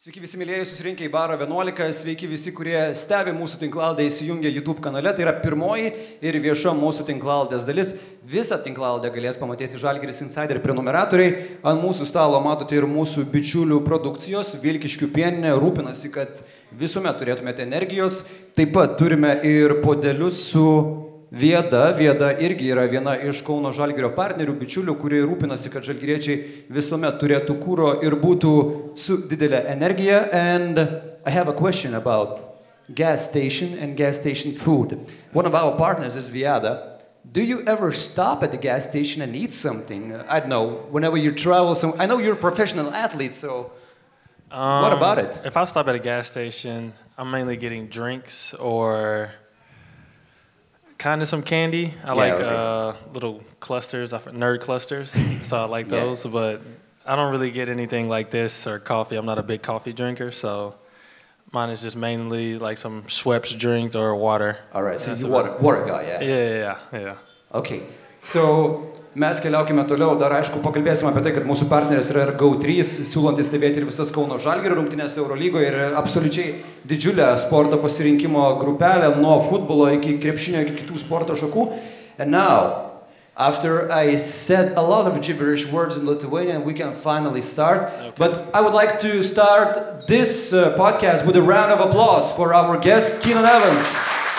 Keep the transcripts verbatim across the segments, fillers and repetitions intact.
Sveiki visi mylėjai susirinkę į barą vienuolika, sveiki visi, kurie stebi mūsų tinklalaidę įsijungę YouTube kanale. Tai yra pirmoji ir vieša mūsų tinklalaidės dalis. Visą tinklalaidę galės pamatyti Žalgiris Insider prenumeratoriai. Ant mūsų stalo matote ir mūsų bičiulių produkcijos. Vilkiškių pieninė rūpinasi, kad visuomet turėtumėte energijos. Taip pat turime ir podelius su Vieda. Vieda irgi yra viena iš Kauno Žalgirio partnerių, bičiulių, kurie rūpinasi, kad žalgiriečiai visuomet turėtų kūro ir būtų su didelė energija. And I have a question about gas station and gas station food. One of our partners is Vieda. Do you ever stop at the gas station and eat something? I don't know, whenever you travel. Some, I know you're a professional athlete, so um, what about it? If I stop at a gas station, I'm mainly getting drinks or kind of some candy. I yeah, like okay. uh, little clusters, nerd clusters, so I like those. Yeah. But I don't really get anything like this or coffee. I'm not a big coffee drinker, so mine is just mainly like some Schweppes drink or water. All right, so you're water, water guy, yeah? Yeah, yeah, yeah. Okay, so mes keliaukime toliau, dar aišku pakalbėsime apie tai, kad mūsų partneris yra ir G O trys, siūlantis stebėti ir visas Kauno Žalgirio rungtynes Eurolygoje ir absoliučiai didžiulę sporto pasirinkimo grupelę nuo futbolo iki krepšinio iki kitų sporto šakų. And now, after I said a lot of gibberish words in Lithuanian, we can finally start. Okay. But I would like to start this uh, podcast with a round of applause for our guest, Keenan Evans.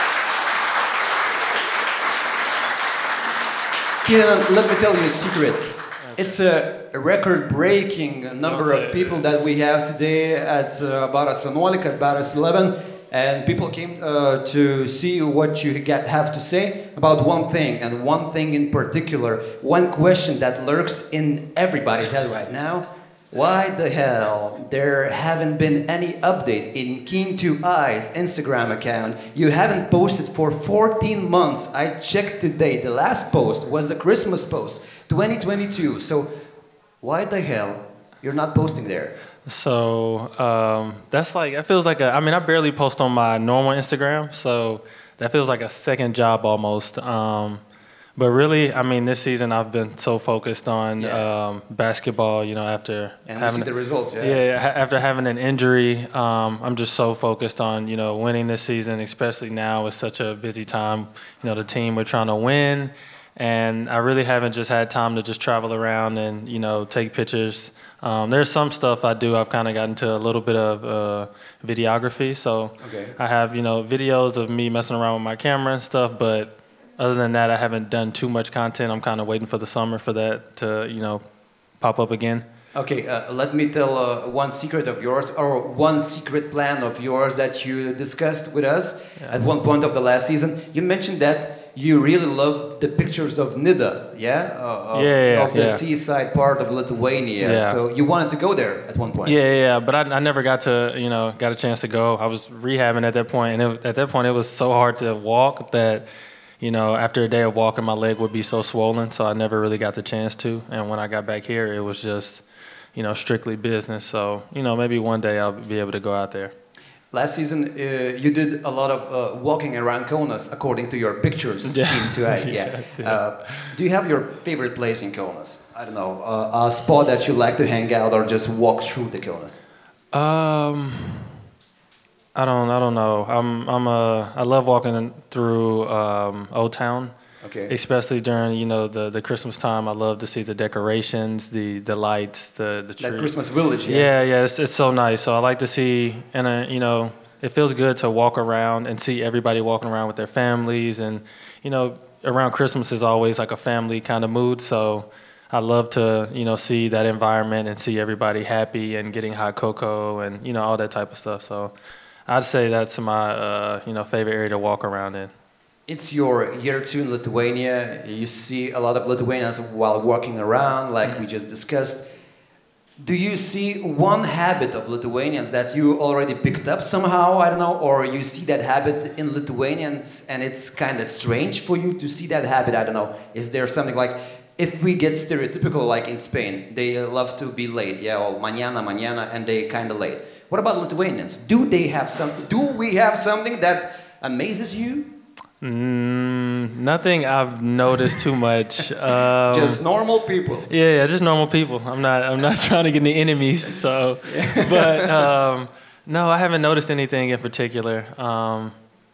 Keenan, let me tell you a secret. It's a record-breaking number of people that we have today at uh, Baras vienuolika, at Baras eleven, and people came uh, to see what you get, have to say about one thing, and one thing in particular, one question that lurks in everybody's head right now. Why the hell there haven't been any update in Keen two Eyes Instagram account? You haven't posted for fourteen months. I checked today. The last post was the Christmas post, twenty twenty-two. So why the hell you're not posting there? So um, that's like, that feels like a, I mean, I barely post on my normal Instagram, so that feels like a second job almost. Um, But really, I mean, this season I've been so focused on yeah. um, basketball, you know, after and having see the results, yeah. Yeah, after having an injury, um, I'm just so focused on, you know, winning this season, especially now it's such a busy time. You know, the team, we're trying to win, and I really haven't just had time to just travel around and, you know, take pictures. Um, there's some stuff I do. I've kind of gotten into a little bit of uh, videography, so okay. I have, you know, videos of me messing around with my camera and stuff, but other than that, I haven't done too much content. I'm kind of waiting for the summer for that to, you know, pop up again. Okay, uh, let me tell uh, one secret of yours, or one secret plan of yours that you discussed with us yeah. at one point of the last season. You mentioned that you really loved the pictures of Nida, yeah? Uh, of, yeah, yeah, of the yeah. seaside part of Lithuania. Yeah. So you wanted to go there at one point. Yeah, yeah, but I, I never got to, you know, got a chance to go. I was rehabbing at that point, and it, at that point it was so hard to walk that, you know, after a day of walking, my leg would be so swollen, so I never really got the chance to. And when I got back here, it was just, you know, strictly business. So, you know, maybe one day I'll be able to go out there. Last season, uh, you did a lot of uh, walking around Kaunas, according to your pictures. Yeah. Keen two Eyes, yeah. yes, yes. Uh, do you have your favorite place in Kaunas? I don't know, uh, a spot that you like to hang out or just walk through the Kaunas? Um... I don't. I don't know. I'm. I'm a. I love walking through um, Old Town, okay. especially during you know the, the Christmas time. I love to see the decorations, the, the lights, the the tree. That Christmas village. Yeah. Yeah, yeah. It's it's so nice. So I like to see, and uh, you know, it feels good to walk around and see everybody walking around with their families, and you know, around Christmas is always like a family kind of mood. So I love to you know see that environment and see everybody happy and getting hot cocoa and you know all that type of stuff. So I'd say that's my, uh, you know, favorite area to walk around in. It's your year two in Lithuania. You see a lot of Lithuanians while walking around, like mm-hmm. we just discussed. Do you see one habit of Lithuanians that you already picked up somehow, I don't know, or you see that habit in Lithuanians and it's kind of strange for you to see that habit, I don't know. Is there something like, if we get stereotypical like in Spain, they love to be late, yeah, or mañana, mañana, and they kind of late. What about Lithuanians? Do they have some? Do we have something that amazes you? Mm, nothing I've noticed too much. Um, Just normal people. Yeah, yeah, just normal people. I'm not. I'm not trying to get any enemies. So, but um, no, I haven't noticed anything in particular. Um,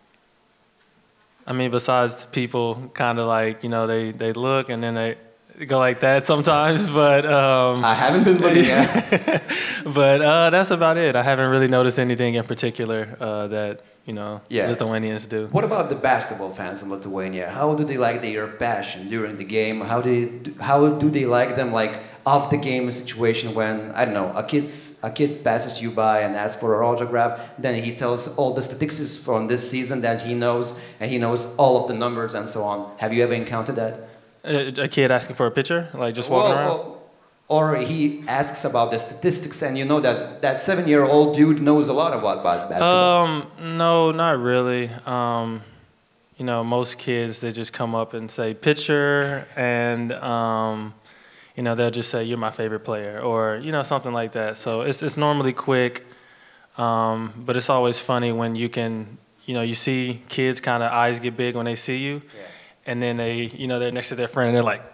I mean, besides people kind of like, you know, they they look and then they go like that sometimes. But um, I haven't been looking at. but uh, that's about it. I haven't really noticed anything in particular uh, that you know Yeah. Lithuanians do. What about the basketball fans in Lithuania? How do they like their passion during the game? How do they, how do they like them like off the game situation when I don't know a kid's a kid passes you by and asks for an autograph, then he tells all the statistics from this season that he knows and he knows all of the numbers and so on. Have you ever encountered that? A, a kid asking for a picture, like just walking Well, around. Or he asks about the statistics, and you know that that seven-year-old dude knows a lot about, about basketball. Um, no, not really. Um, you know, most kids they just come up and say picture, and um, you know they'll just say you're my favorite player, or you know something like that. So it's it's normally quick, um, but it's always funny when you can, you know, you see kids kind of eyes get big when they see you, Yeah. and then they, you know, they're next to their friend and they're like.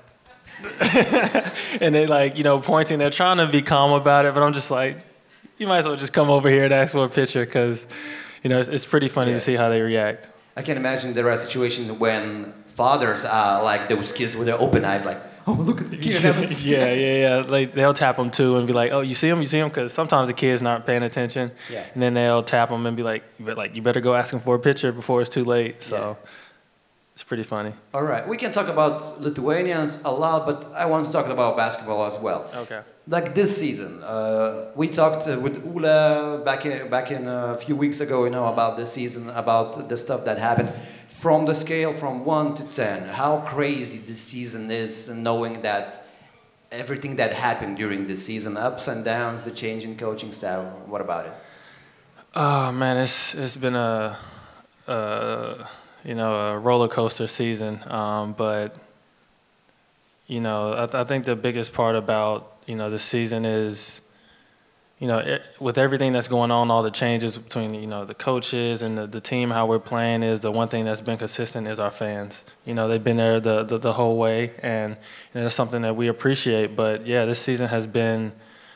And they like, you know, pointing, they're trying to be calm about it, but I'm just like, you might as well just come over here and ask for a picture because, you know, it's, it's pretty funny Yeah. to see how they react. I can imagine there are situations when fathers are like those kids with their open eyes, like, oh, look at the kid. yeah, yeah, yeah. Like they'll tap them too and be like, oh, you see him, you see him, because sometimes the kid's not paying attention. Yeah. And then they'll tap them and be like, you better, like, you better go ask him for a picture before it's too late. So. Yeah. It's pretty funny. All right, we can talk about Lithuanians a lot, but I want to talk about basketball as well. Okay. Like this season, uh, we talked uh, with Ula back in back in a few weeks ago, you know, about this season, about the stuff that happened. From the scale from one to ten, how crazy this season is, knowing that everything that happened during this season, ups and downs, the change in coaching style. What about it? Oh man, it's it's been a. a you know, a roller coaster season. Um, but, you know, I, th- I think the biggest part about, you know, the season is, you know, it, with everything that's going on, all the changes between, you know, the coaches and the, the team, how we're playing is the one thing that's been consistent is our fans. You know, they've been there the, the, the whole way, and you know, it's something that we appreciate. But, yeah, this season has been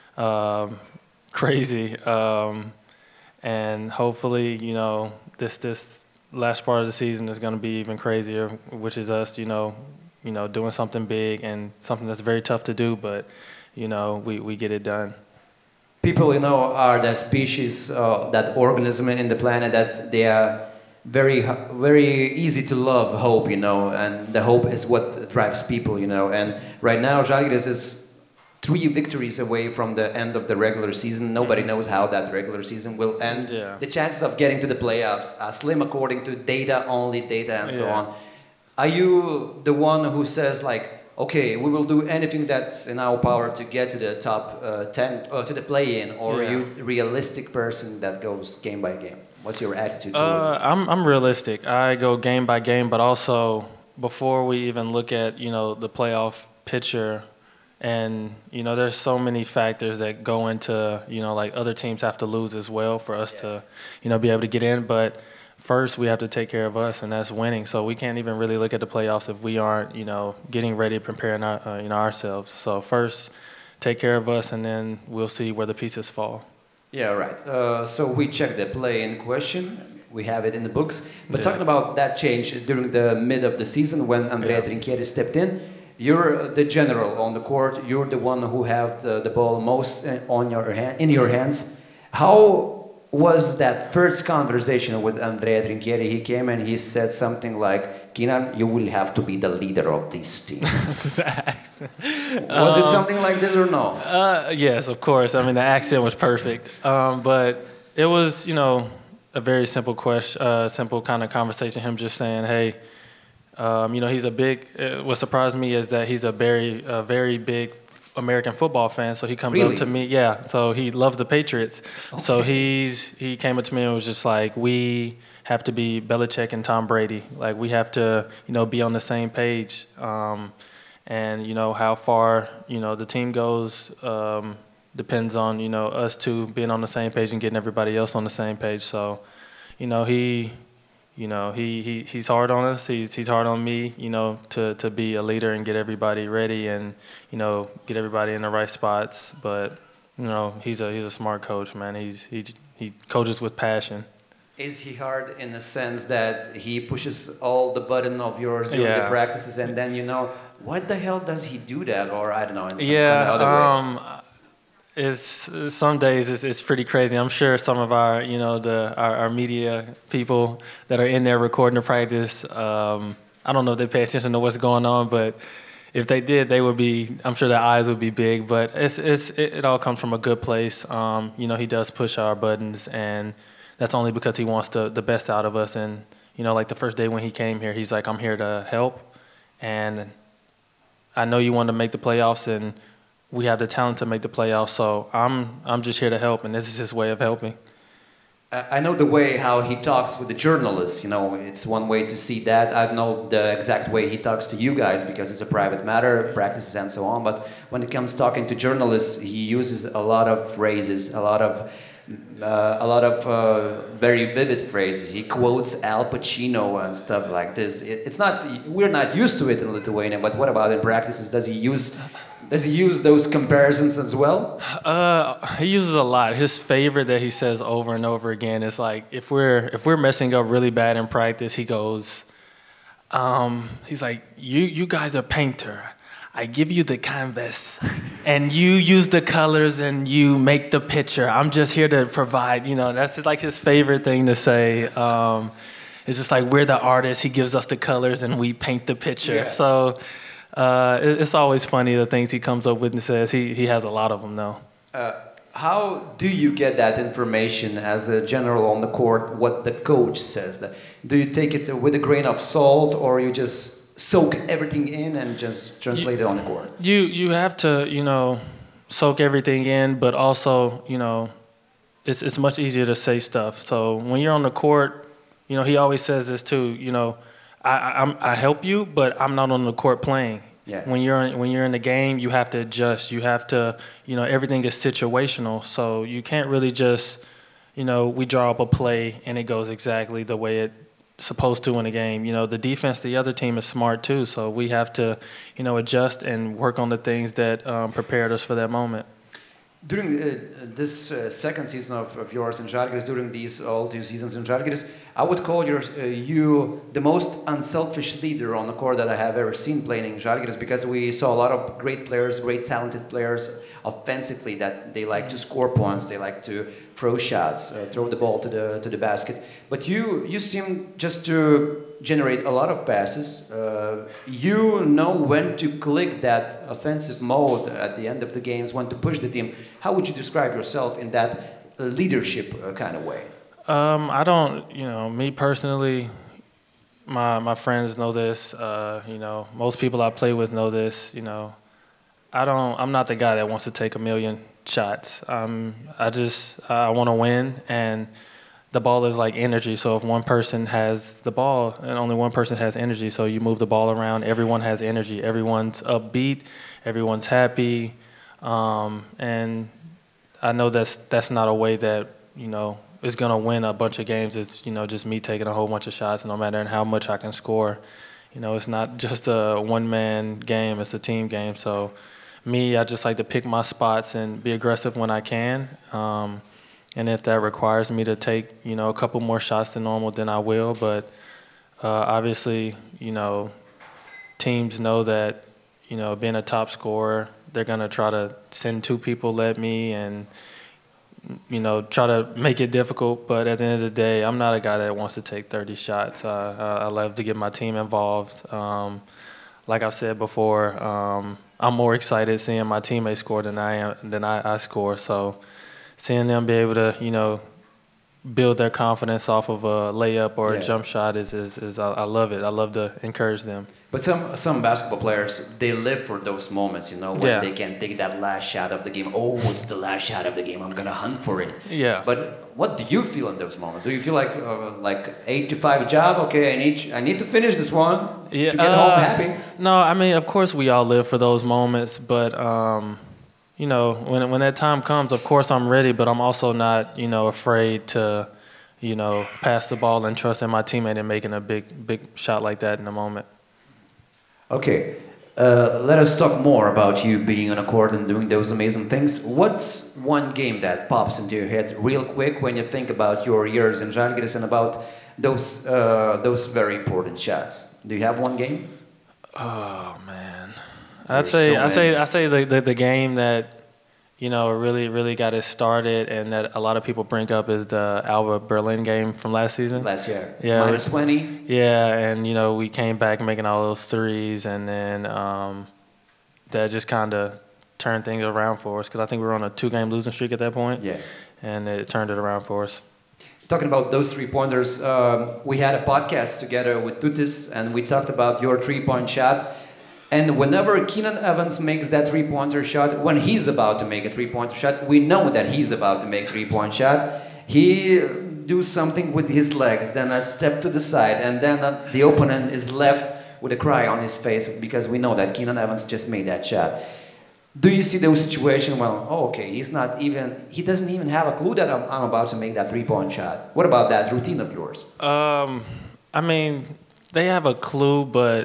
um, crazy. Um, and hopefully, you know, this this – last part of the season is going to be even crazier, which is us, you know, you know, doing something big and something that's very tough to do, but, you know, we, we get it done. People, you know, are the species, uh, that organism in the planet that they are very, very easy to love hope, you know, and the hope is what drives people, you know, and right now Žalgiris is three victories away from the end of the regular season. Nobody knows how that regular season will end. Yeah. The chances of getting to the playoffs are slim according to data, only data and so Yeah. on. Are you the one who says like, okay, we will do anything that's in our power to get to the top uh, ten, uh, to the play-in, or Yeah. are you a realistic person that goes game by game? What's your attitude towards Uh, it? I'm, I'm realistic. I go game by game, but also before we even look at, you know, the playoff picture. And, you know, there's so many factors that go into, you know, like other teams have to lose as well for us Yeah. to, you know, be able to get in. But first we have to take care of us, and that's winning. So we can't even really look at the playoffs if we aren't, you know, getting ready, preparing our, uh, you know, ourselves. So first take care of us, and then we'll see where the pieces fall. Yeah, right. Uh, so we checked the play-in question. We have it in the books. But Yeah. talking about that change during the mid of the season when Andrea Yeah. Trinchieri stepped in, you're the general on the court. You're the one who have the, the ball most uh, on your hand, in your hands. How was that first conversation with Andrea Trinchieri? He came and he said something like, Kinan, you will have to be the leader of this team. Was it something like this or no? Uh, yes, of course. I mean, the accent was perfect. Um, but it was, you know, a very simple question, uh, simple kind of conversation. Him just saying, hey, um, you know, he's a big, uh, what surprised me is that he's a very, a very big American football fan. So he comes Really? up to me. Yeah. So he loves the Patriots. Okay. So he's, he came up to me and was just like, we have to be Belichick and Tom Brady. Like, we have to, you know, be on the same page. Um, and, you know, how far, you know, the team goes um, depends on, you know, us two being on the same page and getting everybody else on the same page. So, you know, he you know, he, he he's hard on us. He's he's hard on me, you know, to, to be a leader and get everybody ready and, you know, get everybody in the right spots. But, you know, he's a he's a smart coach, man. He's he he coaches with passion. Is he hard in the sense that he pushes all the button of yours during Yeah. the practices, and then you know, what the hell does he do that? Or I don't know, in some Yeah, kind of other way. um, it's some days it's, it's pretty crazy. I'm sure some of our, you know, the our, our media people that are in there recording the practice, um, I don't know if they pay attention to what's going on, but if they did, they would be. I'm sure their eyes would be big. But it's it's it, it all comes from a good place. Um, you know, he does push our buttons, and that's only because he wants the the best out of us. And you know, like the first day when he came here, he's like, "I'm here to help," and I know you want to make the playoffs, and we have the talent to make the playoffs. So I'm I'm just here to help, and this is his way of helping. I I know the way how he talks with the journalists, you know, it's one way to see that. I don't know the exact way he talks to you guys because it's a private matter, practices and so on. But when it comes talking to journalists, he uses a lot of phrases, a lot of uh, a lot of uh, very vivid phrases. He quotes Al Pacino and stuff like this. It, it's not, we're not used to it in Lithuania, but what about in practices? Does he use Does he use those comparisons as well? Uh, he uses a lot. His favorite that he says over and over again is like, if we're if we're messing up really bad in practice, he goes, um, he's like, you you guys are painter. I give you the canvas, and you use the colors, and you make the picture. I'm just here to provide. You know, that's just like his favorite thing to say. Um, it's just like we're the artists. He gives us the colors, and we paint the picture. Yeah. So. Uh, it, it's always funny the things he comes up with and says. He he has a lot of them though. Uh, how do you get that information as a general on the court? What the coach says? That do you take it with a grain of salt, or you just soak everything in and just translate You- it on the court? You you have to you know soak everything in, but also you know it's it's much easier to say stuff. So when you're on the court, you know he always says this too. You know, I I, I'm, I help you, but I'm not on the court playing. Yeah. When you're in, when you're in the game, you have to adjust. You have to, you know, everything is situational. So you can't really just, you know, we draw up a play and it goes exactly the way it's supposed to in a game. You know, the defense, the other team is smart too. So we have to, you know, adjust and work on the things that um, prepared us for that moment. During uh, this uh, second season of, of yours in Žalgiris, during these all two seasons in Žalgiris, I would call your, uh, you the most unselfish leader on the court that I have ever seen playing in Žalgiris, because we saw a lot of great players, great talented players offensively that they like to score points, they like to throw shots, uh, throw the ball to the to the basket. But you you seem just to generate a lot of passes. Uh, you know when to click that offensive mode at the end of the games, when to push the team. How would you describe yourself in that uh, leadership uh, kind of way? Um, I don't, you know, me personally, my my friends know this. Uh, you know, most people I play with know this. You know, I don't. I'm not the guy that wants to take a million shots. Um, I just I want to win, and the ball is like energy. So if one person has the ball, and only one person has energy, so you move the ball around. Everyone has energy. Everyone's upbeat. Everyone's happy, um, and I know that's that's not a way that you know is gonna win a bunch of games. It's you know just me taking a whole bunch of shots, no matter how much I can score. You know, it's not just a one-man game. It's a team game. So. Me, I just like to pick my spots and be aggressive when I can. Um, and if that requires me to take, you know, a couple more shots than normal, then I will. But uh, obviously, you know, teams know that, you know, being a top scorer, they're going to try to send two people at me and, you know, try to make it difficult. But at the end of the day, I'm not a guy that wants to take thirty shots. Uh, I, I love to get my team involved. Um, like I've said before, um, I'm more excited seeing my teammates score than I am than I, I score. So seeing them be able to, you know, build their confidence off of a layup or Yeah. a jump shot is, is, is I, I love it. I love to encourage them. But some some basketball players, they live for those moments, you know, when Yeah. they can take that last shot of the game. Oh, it's the last shot of the game. I'm gonna hunt for it. Yeah. But what do you feel in those moments? Do you feel like uh, like eight to five job? Okay, I need I need to finish this one Yeah, to get uh, home happy. No, I mean, of course we all live for those moments, but um, you know, when when that time comes, of course I'm ready, but I'm also not, you know, afraid to, you know, pass the ball and trust in my teammate and making a big, big shot like that in a moment. Okay, uh, let us talk more about you being on a court and doing those amazing things. What's one game that pops into your head real quick when you think about your years in Žalgiris and about those uh, those very important shots? Do you have one game? Oh man, There's I'd say so I say many. I say the, the the game that you know really really got us started and that a lot of people bring up is the Alba Berlin game from last season. Last year, Yeah, minus twenty. Yeah, and you know we came back making all those threes, and then um, that just kind of turned things around for us because I think we were on a two-game losing streak at that point. Yeah. And it turned it around for us. Talking about those three pointers, um, we had a podcast together with Tutis, and we talked about your three-point shot. And whenever Keenan Evans makes that three-pointer shot, when he's about to make a three-pointer shot, we know that he's about to make a three-point shot. He do something with his legs, then a step to the side, and then uh, the opponent is left with a cry on his face because we know that Keenan Evans just made that shot. Do you see those situations? Well, oh, okay, he's not even, he doesn't even have a clue that I'm, I'm about to make that three-point shot. What about that routine of yours? Um, I mean, they have a clue, but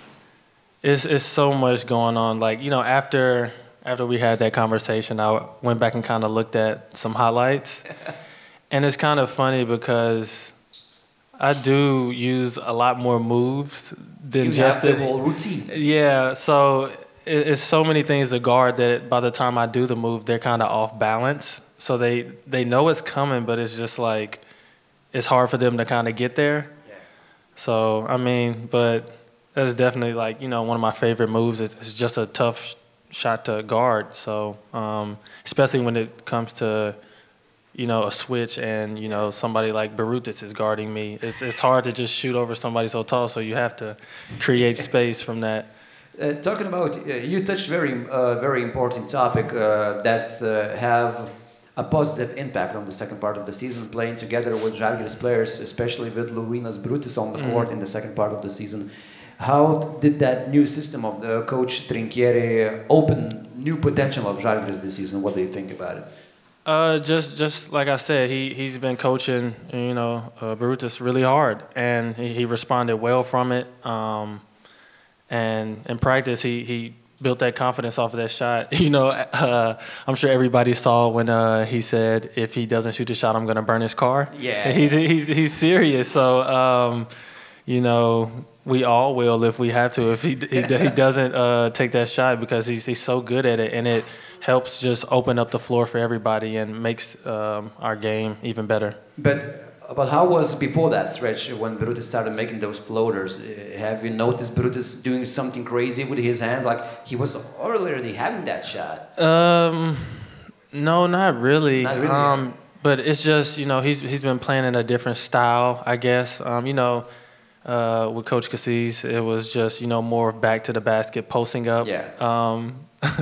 it's it's so much going on. Like, you know, after after we had that conversation, I went back and kind of looked at some highlights. And it's kind of funny because I do use a lot more moves than You just have the whole routine. Yeah, so it, it's so many things to guard that by the time I do the move, they're kind of off balance. So they, they know it's coming, but it's just like, it's hard for them to kind of get there. Yeah. So, I mean, but that's definitely like, you know, one of my favorite moves. It's, it's just a tough sh- shot to guard. So, um, especially when it comes to, you know, a switch and, you know, somebody like Barutis is guarding me. It's it's hard to just shoot over somebody so tall, so you have to create space from that. Uh, talking about, uh, you touched very, uh, very important topic uh, that uh, have a positive impact on the second part of the season, playing together with Žalgiris players, especially with Laurynas Barutis on the Mm. court in the second part of the season. How did that new system of the coach Trinchieri open new potential of Žalgiris this season? What do you think about it? Uh, just just like I said, he he's been coaching, you know, uh, Barutis really hard, and he, he responded well from it. Um, and in practice, he he built that confidence off of that shot. You know, uh, I'm sure everybody saw when uh, he said, "If he doesn't shoot the shot, I'm gonna burn his car." Yeah. And he's he's he's serious. So, um, you know, we all will if we have to. If he he, he doesn't uh, take that shot because he's he's so good at it, and it helps just open up the floor for everybody and makes um, our game even better. But but how was before that stretch when Barutis started making those floaters? Uh, Have you noticed Barutis doing something crazy with his hand? Like he was already having that shot. Um, no, not really. Not really, Um, yeah. but it's just, you know, he's he's been playing in a different style, I guess. Um, you know, uh, with Coach Cassis, it was just, you know, more back to the basket, posting up. Yeah. Um,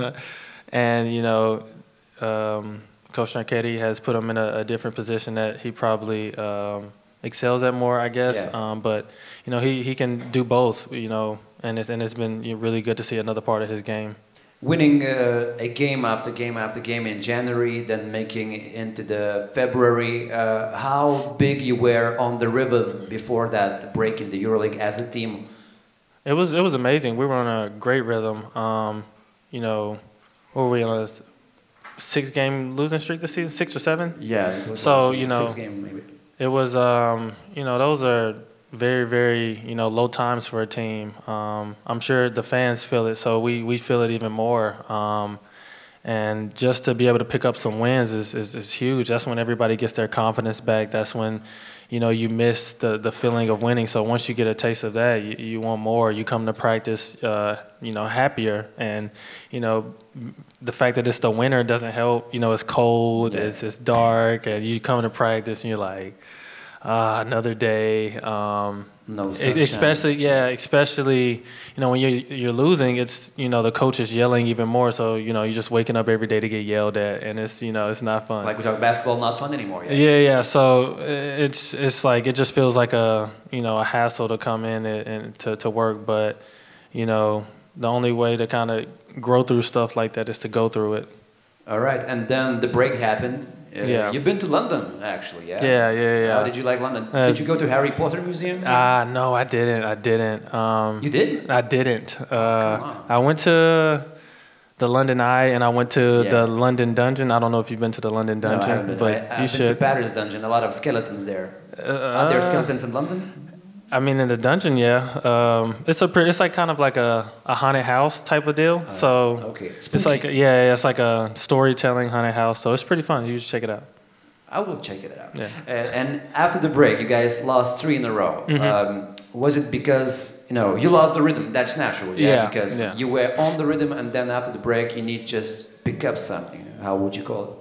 and you know, um, Coach Trinchieri has put him in a, a different position that he probably um, excels at more, I guess. Yeah. Um, but you know, he he can do both. You know, and it's and it's been really good to see another part of his game. Winning uh, a game after game after game in January, then making it into the February. Uh, how big you were on the rhythm before that break in the EuroLeague as a team? It was it was amazing. We were on a great rhythm. Um, you know, what were we on a six game losing streak this season? Six or seven? Yeah. It was So, also you know, six game maybe. It was um, you know, those are very, very, you know, low times for a team. Um, I'm sure the fans feel it, so we, we feel it even more. Um, and just to be able to pick up some wins is, is, is huge. That's when everybody gets their confidence back. That's when, you know, you miss the, the feeling of winning. So once you get a taste of that, you, you want more. You come to practice, uh, you know, happier. And, you know, the fact that it's the winter doesn't help. You know, it's cold, Yeah. it's, it's dark, and you come to practice and you're like, ah, another day. Um, No es- sunshine. especially, yeah, especially, you know, when you're, you're losing, it's, you know, the coach is yelling even more. So, you know, you're just waking up every day to get yelled at, and it's, you know, it's not fun. Like we talk basketball, not fun anymore. Yeah. Yeah, yeah. So it's it's like it just feels like a you know a hassle to come in and, and to to work, but you know the only way to kind of grow through stuff like that is to go through it. All right, and then the break happened. Uh, Yeah. You've been to London, actually, yeah? Yeah, yeah, yeah. How did you like London? Uh, did you go to Harry Potter Museum? Ah, no, I didn't. I didn't. Um, You did? I didn't. Uh, come on. I went to the London Eye and I went to Yeah. the London Dungeon. I don't know if you've been to the London No, I Dungeon, haven't been. but I, you I've been should. to Paris Dungeon, a lot of skeletons there. Uh, Are there skeletons in London? I mean, in the dungeon, yeah. Um, it's a pretty, it's like kind of like a, a haunted house type of deal. Uh, so okay. it's like Spooky. yeah, yeah, it's like a storytelling haunted house. So it's pretty fun. You should check it out. I will check it out. Yeah. Uh, and after the break, you guys lost three in a row. Mhm. Um, was it because, you know, you lost the rhythm? That's natural, yeah? Yeah, Because yeah. you were on the rhythm and then after the break, you need just pick up something. How would you call it?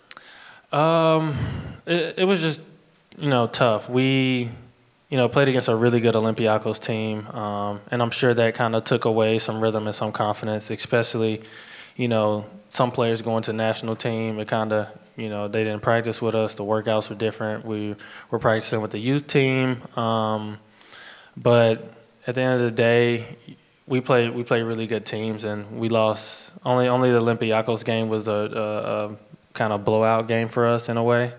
Um, it, it was just, you know, tough. We, you know, played against a really good Olympiacos team, um, and I'm sure that kind of took away some rhythm and some confidence, especially, you know, some players going to national team. It kind of, you know, they didn't practice with us. The workouts were different. We were practicing with the youth team, um, but at the end of the day, we played we played really good teams, and we lost. Only only the Olympiacos game was a, a, a kind of blowout game for us in a way,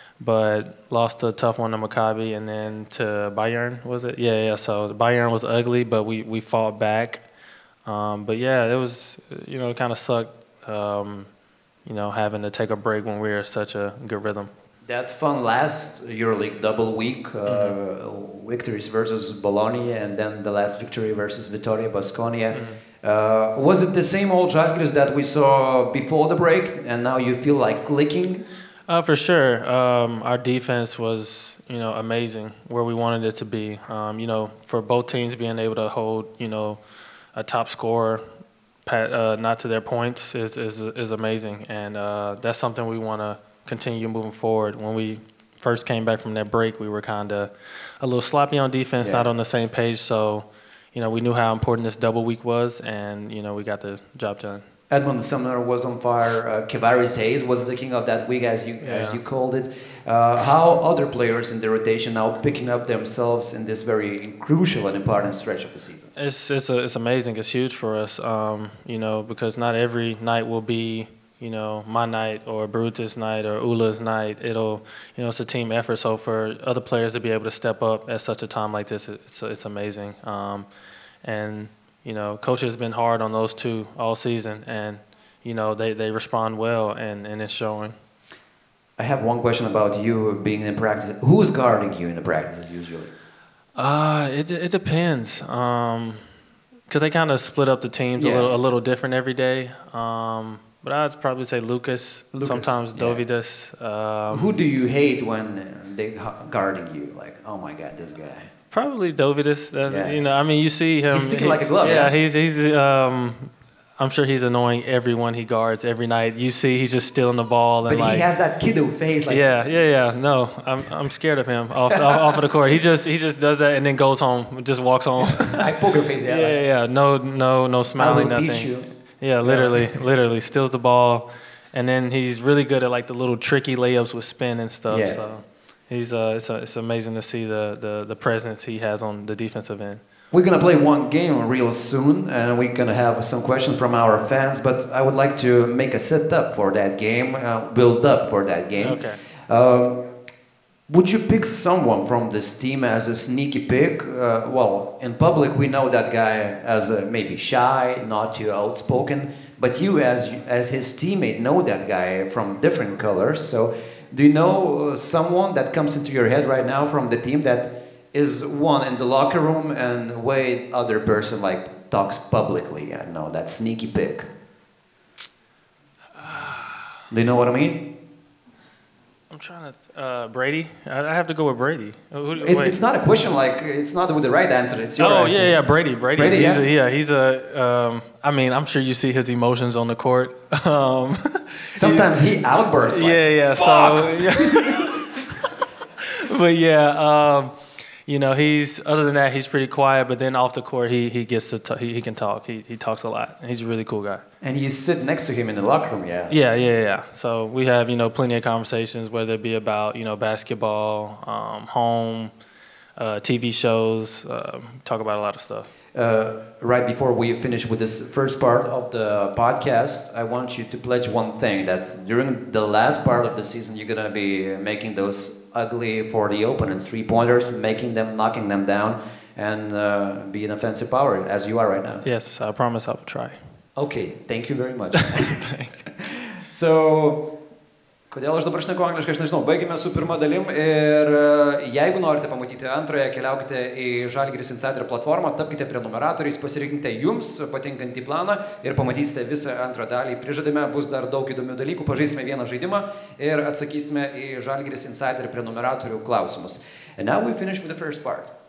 but lost a tough one to Maccabi and then to Bayern, was it? Yeah, yeah. So Bayern was ugly, but we, we fought back. Um, but yeah, it was, you know, it kind of sucked, um, you know, having to take a break when we were such a good rhythm. That fun last EuroLeague double week, uh, Mm-hmm. victories versus Bologna and then the last victory versus Vittoria Baskonia. Mm-hmm. Uh, was it the same old Žalgiris that we saw before the break and now you feel like clicking? Uh, for sure. Um, our defense was, you know, amazing where we wanted it to be. Um, you know, for both teams being able to hold, you know, a top scorer pat, uh, not to their points is is, is amazing. And uh, that's something we want to continue moving forward. When we first came back from that break, we were kind of a little sloppy on defense, Yeah. not on the same page. So, you know, we knew how important this double week was, and, you know, we got the job done. Edmund Sumner was on fire. Uh, Kevaris Hayes was the king of that week, as you as Yeah. you called it. Uh, how other players in the rotation now picking up themselves in this very crucial and important stretch of the season? It's it's a, it's amazing. It's huge for us, um, you know, because not every night will be, you know, my night or Barutas' night or Ula's night. It'll, you know, it's a team effort. So for other players to be able to step up at such a time like this, it's it's amazing. Um, and you know, coach has been hard on those two all season, and you know they, they respond well, and, and it's showing. I have one question about you being in practice. Who's guarding you in the practices usually? Uh, it it depends. Um, because they kind of split up the teams Yeah. a little a little different every day. Um, but I'd probably say Lucas. Lucas, Sometimes yeah. Dovidas. Um, Who do you hate when they guarding you? Like, oh my God, this guy. Probably Dovidas. That's, Yeah. You know, I mean, you see him. He's sticking like a glove, Yeah, yeah. he's he's. Um, I'm sure he's annoying everyone he guards every night. You see, he's just stealing the ball and But like. he has that kiddo face. Like, Yeah, yeah, yeah. No, I'm I'm scared of him off off, off of the court. He just he just does that and then goes home, just walks home. like poker face. Yeah, Yeah. yeah, like, yeah. No, no, no I smiling, will beat nothing. you. Yeah, literally, literally steals the ball, and then he's really good at like the little tricky layups with spin and stuff. Yeah. So he's uh, it's uh, it's amazing to see the, the the presence he has on the defensive end. We're gonna play one game real soon, and we're gonna have some questions from our fans. But I would like to make a setup for that game, uh, build up for that game. Okay. Um, would you pick someone from this team as a sneaky pick? Uh, well, in public we know that guy as a maybe shy, not too outspoken. But you, as as his teammate, know that guy from different colors. So, do you know uh, someone that comes into your head right now from the team that is one in the locker room and way other person like talks publicly? I know that sneaky pick. Do you know what I mean? I'm trying to uh, Brady. I, I have to go with Brady. Who, It's, wait. it's not a question like it's not with the right answer. It's your Oh answer. yeah, yeah, Brady, Brady. Brady, he's yeah? A, yeah, he's a. Um, I mean, I'm sure you see his emotions on the court. Um, Sometimes he outbursts. Like, yeah, yeah. Fuck! So, yeah. but yeah, um, you know, he's other than that, he's pretty quiet. But then off the court, he he gets to t- he, he can talk. He he talks a lot. He's a really cool guy. And you sit next to him in the locker room, yeah. Yeah, yeah, yeah. So we have you know plenty of conversations, whether it be about you know basketball, um, home, uh, T V shows. Uh, talk about a lot of stuff. Uh, right before we finish with this first part of the podcast, I want you to pledge one thing, that during the last part of the season, you're going to be making those ugly for the opponents, three-pointers, making them, knocking them down, and uh, be an offensive power, as you are right now. Yes, I promise I will try. Okay, thank you very much. So, kodėl aš dabar šneku angliškai, aš nežinau, baigime su pirma dalim ir jeigu norite pamatyti antrąją, keliaukite į Žalgiris Insider platformą, tapkite prenumeratoriais, pasirinkite jums patinkantį planą ir pamatysite visą antrą dalį. Prižadame, bus dar daug įdomių dalykų, pažaisime vieną žaidimą ir atsakysime į Žalgiris Insider prenumeratorių klausimus. And now we finish with the first part.